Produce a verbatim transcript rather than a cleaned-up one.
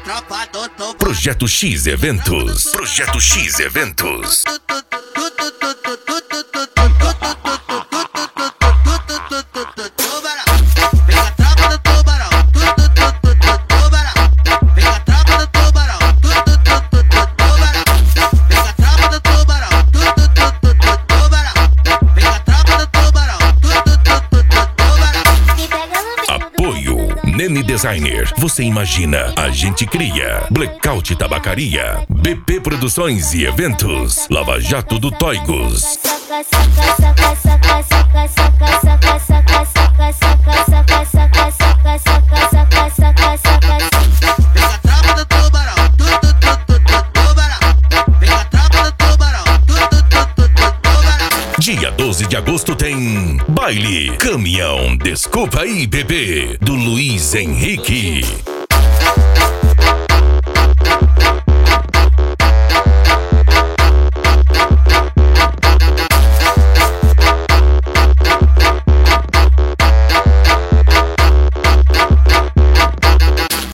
tropa do tubarão. Projeto X Eventos. Projeto X Eventos. Nene Designer, você imagina, a gente cria. Blackout Tabacaria, B P Produções e Eventos, Lava Jato do Toigos. Dia doze de agosto tem Baile Caminhão Desculpa aí, bebê, do Luiz Henrique.